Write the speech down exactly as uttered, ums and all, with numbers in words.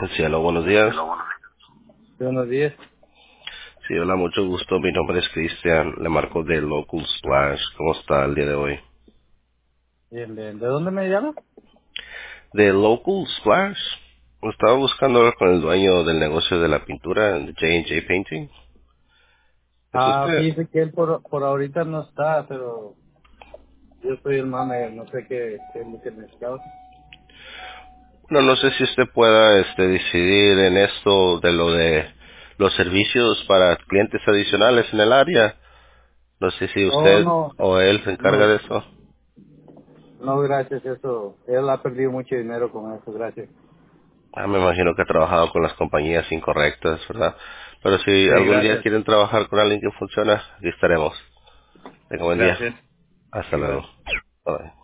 Cielo, buenos días. Buenos días. Sí, hola, mucho gusto. Mi nombre es Cristian. Le marco de Local Splash. ¿Cómo está el día de hoy? Bien, bien. ¿De dónde me llama? De Local Splash. Estaba buscando hablar con el dueño del negocio de la pintura, J and J Painting. ¿Es Ah, usted? fíjese que él por, por ahorita no está, pero yo soy el manager, no sé qué, qué es lo que necesitaba. No, no sé si usted pueda este, decidir en esto de lo de los servicios para clientes adicionales en el área. No sé si Oh, usted no, o él se encarga no, de eso. no, gracias, eso. Él ha perdido mucho dinero con eso, gracias. Ah, me imagino que ha trabajado con las compañías incorrectas, ¿verdad? Pero si Sí, algún día gracias. quieren trabajar con alguien que funciona, aquí estaremos. Tenga buen día. Gracias. Hasta luego. Igual. Bye.